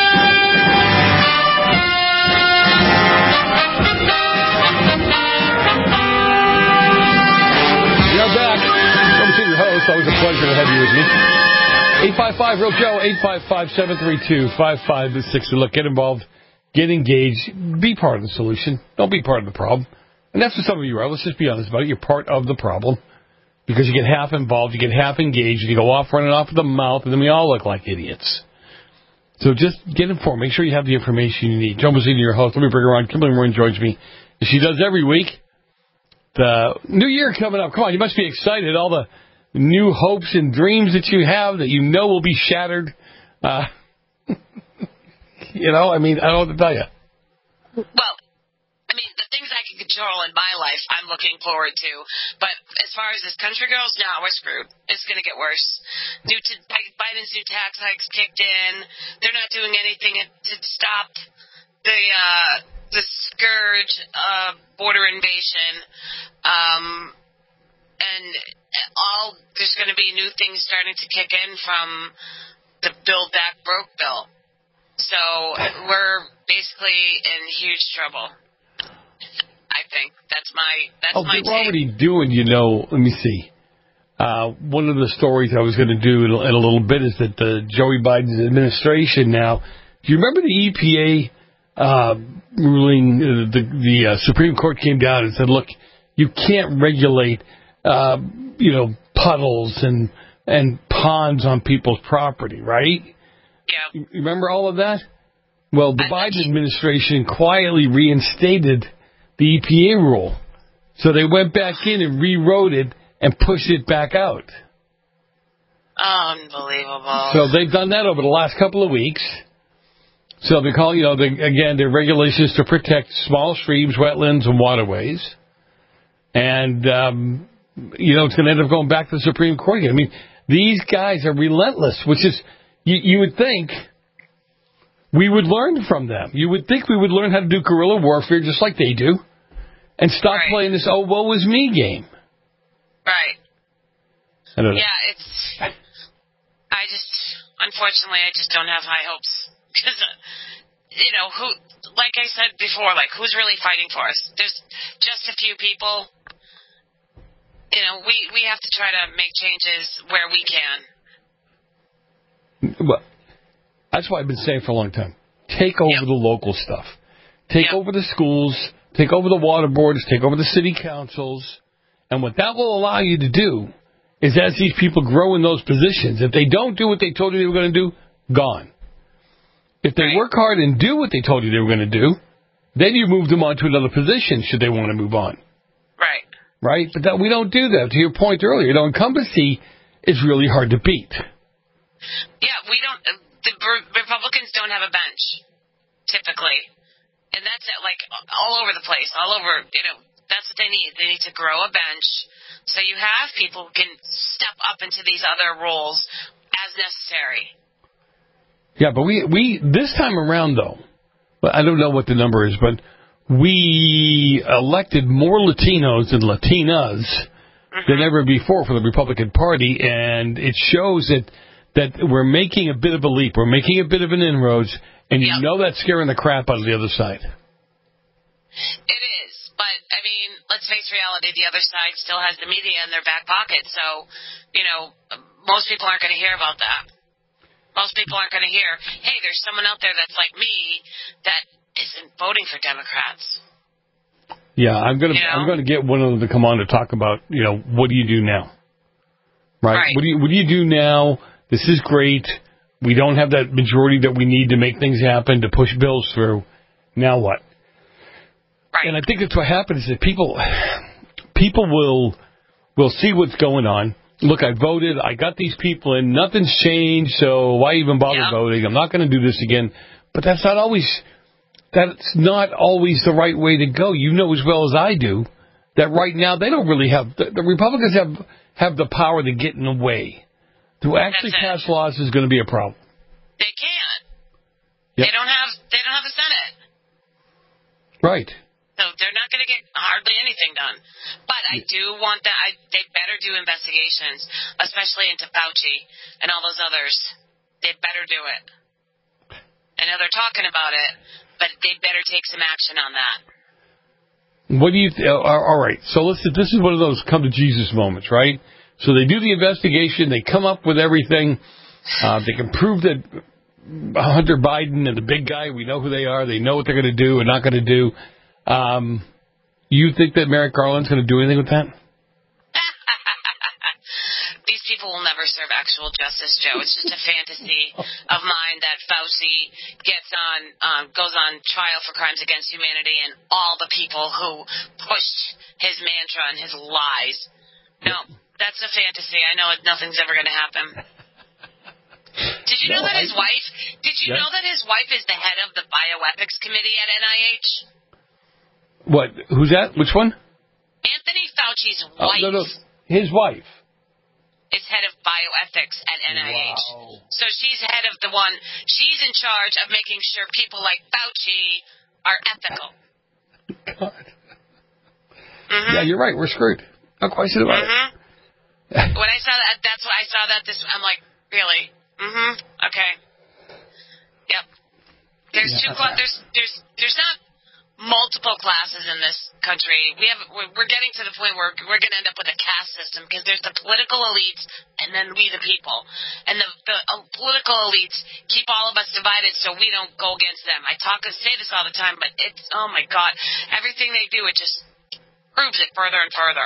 Host. Always a pleasure to have you with me. eight five five real Joe, eight five five, seven three two, five five six zero. Look, get involved, get engaged, be part of the solution. Don't be part of the problem. And that's what some of you are. Let's just be honest about it. You're part of the problem because you get half involved, you get half engaged, and you go off running off with the mouth, and then we all look like idiots. So just get informed. Make sure you have the information you need. Joe Mazzini, your host. Let me bring her on. Kimberly Marin joins me, as she does every week. The new year coming up. Come on, you must be excited. All the new hopes and dreams that you have that you know will be shattered. Uh, you know, I mean, I don't know what to tell you. Well, I mean, the things I can control in my life, I'm looking forward to. But as far as this country goes, no, we're screwed. It's going to get worse. Due to Biden's new tax hikes kicked in, they're not doing anything to stop the uh, the scourge of border invasion. Um, and all there's going to be new things starting to kick in from the Build Back Broke bill. So we're basically in huge trouble. I think that's my that's oh, my they're take. already doing, you know. Let me see. Uh, one of the stories I was going to do in a, in a little bit is that the Joey Biden's administration now. Do you remember the E P A uh, ruling? Uh, the the uh, Supreme Court came down and said, "Look, you can't regulate." Uh, you know, puddles and and ponds on people's property, right? Yeah. You remember all of that? Well, the Biden administration quietly reinstated the E P A rule. So they went back in and rewrote it and pushed it back out. Unbelievable. So they've done that over the last couple of weeks. So they call, you know, the, again, their regulations to protect small streams, wetlands, and waterways. And, um, you know, it's going to end up going back to the Supreme Court again. I mean, these guys are relentless, which is, you, you would think we would learn from them. You would think we would learn how to do guerrilla warfare just like they do and stop right. playing this, oh, woe is me game. Right. I don't know. Yeah, it's, I just, unfortunately, I just don't have high hopes. Because, uh, you know, who, like I said before, like, who's really fighting for us? There's just a few people. You know, we, we have to try to make changes where we can. Well, that's what I've been saying for a long time. Take over yep. the local stuff. Take yep. over the schools. Take over the water boards. Take over the city councils. And what that will allow you to do is as these people grow in those positions, if they don't do what they told you they were going to do, gone. If they right. work hard and do what they told you they were going to do, then you move them on to another position should they want to move on. Right. Right? But that, we don't do that. To your point earlier, you know, incumbency is really hard to beat. Yeah, we don't, the Republicans don't have a bench, typically. And that's it, like, all over the place, all over, you know, that's what they need. They need to grow a bench so you have people who can step up into these other roles as necessary. Yeah, but we, we this time around, though, I don't know what the number is, but we elected more Latinos and Latinas mm-hmm. than ever before for the Republican Party, and it shows that that we're making a bit of a leap. We're making a bit of an inroads, and you yep. know that's scaring the crap out of the other side. It is, but, I mean, let's face reality, the other side still has the media in their back pocket, so, you know, most people aren't going to hear about that. Most people aren't going to hear, hey, there's someone out there that's like me that isn't voting for Democrats. Yeah, I'm going to you know? I'm going to get one of them to come on to talk about, you know, what do you do now? Right? right. What do you what do you do now? This is great. We don't have that majority that we need to make things happen, to push bills through. Now what? Right. And I think that's what happens is that people people will will see what's going on. Look, I voted. I got these people in. Nothing's changed, so why even bother yep. voting? I'm not going to do this again. But that's not always that's not always the right way to go. You know as well as I do that right now they don't really have the, the Republicans have have the power to get in the way. To actually pass laws is going to be a problem. They can't. Yep. They don't have they don't have the Senate. Right. So they're not going to get hardly anything done. But I do want that. I, they better do investigations, especially into Fauci and all those others. They better do it. I know they're talking about it, but they better take some action on that. What do you? Th- all right. So listen. This is one of those come to Jesus moments, right? So they do the investigation. They come up with everything. Uh, they can prove that Hunter Biden and the big guy. We know who they are. They know what they're going to do and not going to do. Um, you think that Merrick Garland's going to do anything with that? These people will never serve actual justice, Joe. It's just a fantasy of mine that Fauci gets on, um, goes on trial for crimes against humanity and all the people who pushed his mantra and his lies. No, that's a fantasy. I know nothing's ever going to happen. Did you know no, that his I, wife, did you yeah. know that his wife is the head of the bioethics committee at N I H? What? Who's that? Which one? Anthony Fauci's oh, wife. No, no. His wife. Is head of bioethics at N I H. Wow. So she's head of the one, she's in charge of making sure people like Fauci are ethical. God. Mm-hmm. Yeah, you're right. We're screwed. No question about mm-hmm. it. When I saw that, that's what I saw that this, I'm like, really? Mm-hmm. Okay. Yep. There's yeah. two, there's, there's, there's not multiple classes in this country. We have, we're, we're getting to the point where we're going to end up with a caste system because there's the political elites and then we the people. And the, the uh, political elites keep all of us divided so we don't go against them. I talk and say this all the time, but it's, oh my God, everything they do, it just proves it further and further.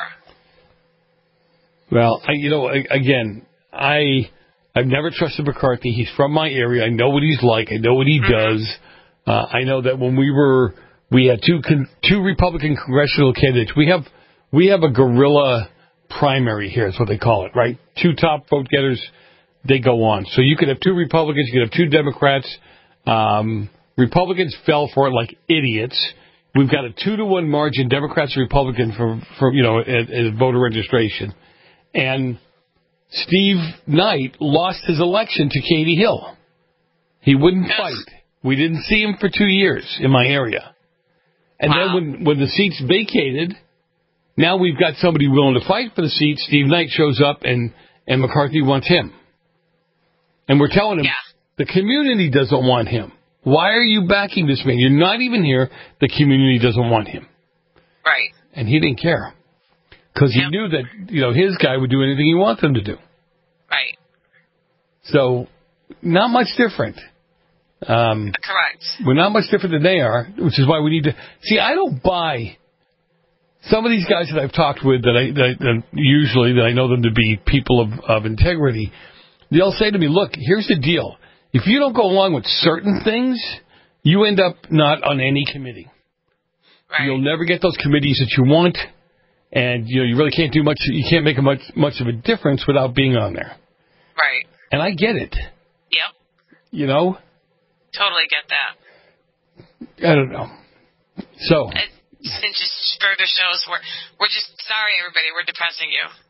Well, I, you know, again, I, I've never trusted McCarthy. He's from my area. I know what he's like. I know what he mm-hmm. does. Uh, I know that when we were, we had two con- two Republican congressional candidates. We have we have a guerrilla primary here. Is what they call it, right? Two top vote getters, they go on. So you could have two Republicans, you could have two Democrats. Um, Republicans fell for it like idiots. We've got a two to one margin, Democrats and Republicans for, for you know, at, at voter registration. And Steve Knight lost his election to Katie Hill. He wouldn't yes. fight. We didn't see him for two years in my area. And wow. then when, when the seats vacated, now we've got somebody willing to fight for the seat. Steve Knight shows up, and, and McCarthy wants him. And we're telling him, yeah. the community doesn't want him. Why are you backing this man? You're not even here. The community doesn't want him. Right. And he didn't care. Because he yep. knew that, you know, his guy would do anything he wants him to do. Right. So, not much different. Um, Correct. We're not much different than they are, which is why we need to... See, I don't buy... Some of these guys that I've talked with, that I that, that usually that I know them to be people of, of integrity, they'll say to me, look, here's the deal. If you don't go along with certain things, you end up not on any committee. Right. You'll never get those committees that you want, and you know you really can't do much. You can't make a much much of a difference without being on there. Right. And I get it. Yep. You know. Totally get that. I don't know. So. It, it just further shows we're we're just sorry, everybody. We're depressing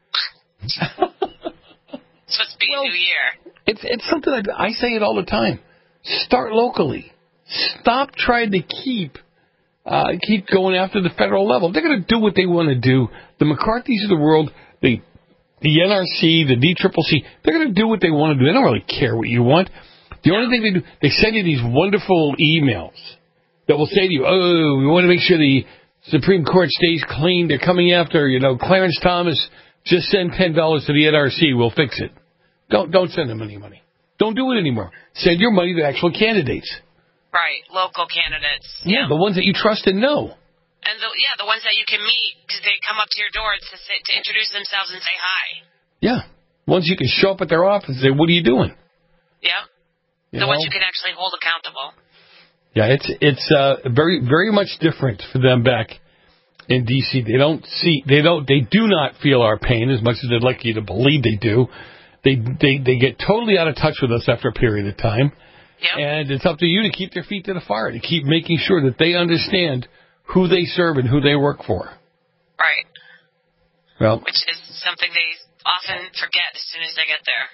you. It's supposed to be well, a new year. It's it's something I, I say it all the time. Start locally. Stop trying to keep uh, keep going after the federal level. They're going to do what they want to do. The McCarthys of the world, the the N R C, the D C C C, they're going to do what they want to do. They don't really care what you want. The only thing they do, they send you these wonderful emails that will say to you, oh, we want to make sure the Supreme Court stays clean. They're coming after, you know, Clarence Thomas. Just send ten dollars to the N R C. We'll fix it. Don't don't send them any money. Don't do it anymore. Send your money to actual candidates. Right, local candidates. Yeah, yeah. The ones that you trust and know. And the, yeah, the ones that you can meet because they come up to your door to say, to introduce themselves and say hi. Yeah, ones you can show up at their office and say, "What are you doing?" Yeah, you the know? ones you can actually hold accountable. Yeah, it's it's uh, very very much different for them back in D C. They don't see they don't they do not feel our pain as much as they'd like you to believe they do. They they they get totally out of touch with us after a period of time. Yep. And it's up to you to keep their feet to the fire, to keep making sure that they understand who they serve and who they work for. Right. Well, which is something they often forget as soon as they get there.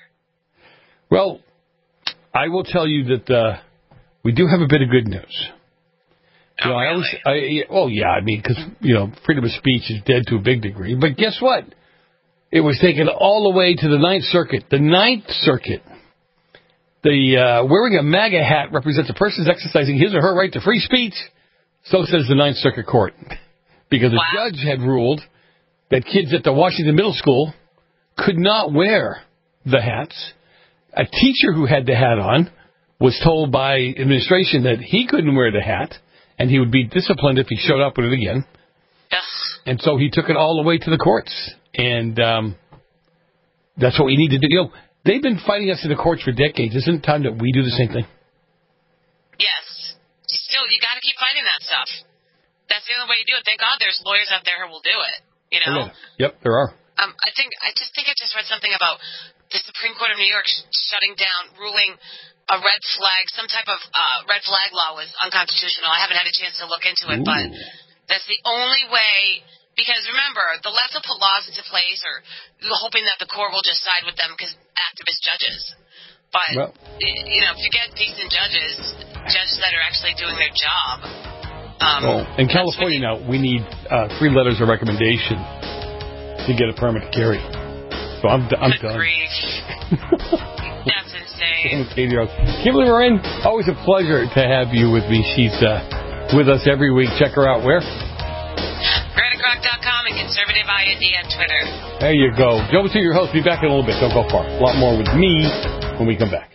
Well, I will tell you that uh, we do have a bit of good news. Oh, you know, really? I always, I, oh, yeah, I mean, because, you know, freedom of speech is dead to a big degree. But guess what? It was taken all the way to the Ninth Circuit. The Ninth Circuit. The uh, wearing a MAGA hat represents a person's exercising his or her right to free speech. So says the Ninth Circuit Court. Because wow. a judge had ruled that kids at the Washington Middle School could not wear the hats. A teacher who had the hat on was told by administration that he couldn't wear the hat, and he would be disciplined if he showed up with it again. Yes. And so he took it all the way to the courts. And um, that's what we need to do. You know, they've been fighting us in the courts for decades. Isn't it time that we do the same thing? Yes. Still, you got to keep fighting that stuff. That's the only way you do it. Thank God there's lawyers out there who will do it. You know? Oh, yeah. Yep, there are. Um, I think I just think I just read something about the Supreme Court of New York sh- shutting down, ruling a red flag, some type of uh, red flag law was unconstitutional. I haven't had a chance to look into it, Ooh. but that's the only way. Because remember, the left will put laws into place, or hoping that the court will just side with them because activist judges. But well, you know, if you get decent judges, judges that are actually doing their job. Um, well, in California now, we need uh, three letters of recommendation to get a permit to carry. So I'm I'm Good done. Grief. That's insane. Kimberly Morin, always a pleasure to have you with me. She's uh, with us every week. Check her out where? Greta Crock dot com and Conservative I N D on Twitter. There you go. Joe Messina, your host. Be back in a little bit. Don't go far. A lot more with me when we come back.